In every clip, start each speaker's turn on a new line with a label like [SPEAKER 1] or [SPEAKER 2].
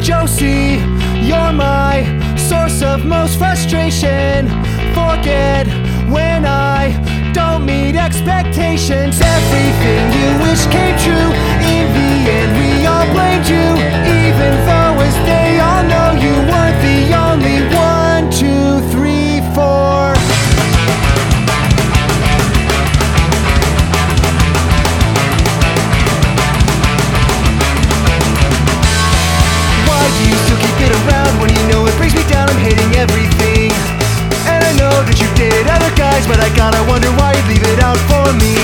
[SPEAKER 1] Josie, you're my source of most frustration. Forget when I don't meet expectations. Everything you wish came true. In the end, we all blamed you, even though as they all know you weren't the only 1, 2, 3, 4. Why do you still keep it around when you know it brings me down? I'm hating everything. And I know that you dated other guys, but I gotta wonder why you'd leave it out for me.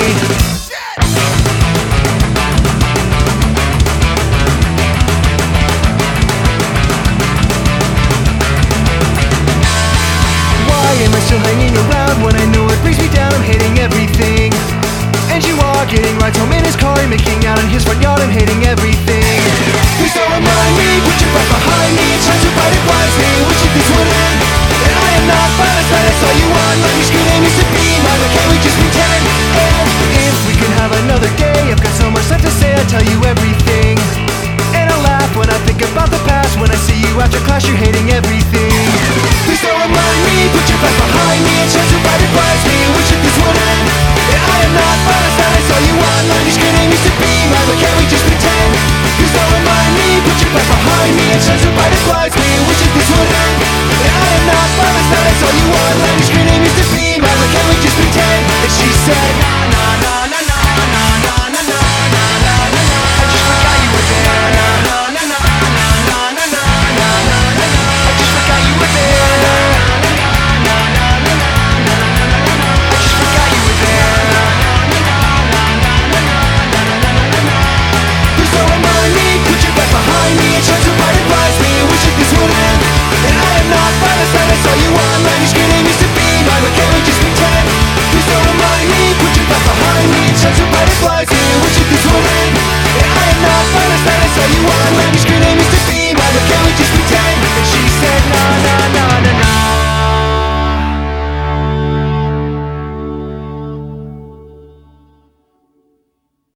[SPEAKER 1] Why am I still hanging around when I know it brings me down? I'm hating everything. And you are getting rides home in his car, you're making out in his front yard. I'm hating everything. Please don't remind me, put your back behind me, trying to fight it blinds me, wishing this would end. And I am not fine, last night I saw you online, your screen name used to be mine, but can't we just pretend? And if we can have another day, I've got so much left to say, I'll tell you everything. And I laugh when I think about the past, when I see you after class, you're hating everything. Please don't remind me, put your back behind me, and chance to fight it blinds me, wishing this would end. And I am not fine, last night I saw you online, your screen name used to be mine, but can't we just pretend? Please don't remind me, put your back behind me, and chance to fight it blinds me, wishing this would end. And I am not fine, last night I saw you online, your screen name used to be mine, but can't we just pretend? And she said, na na na na na na na na na na na na. I just forgot you were there. Na na na na na na na na na na na. I just forgot you were there. Na na na na na na na na na. I just forgot you were there. Na na na na na na na na na. Please don't remind me, put your back behind me, and try to fight it blinds me, wishing this would end. And I am not fine, last night I saw you online, your screen name used to be mine, but can't we just pretend? Please don't remind me, put your back behind me, and try to fight it blinds me, wishing this would end. And I am not fine, last night I saw you online, your screen name used to be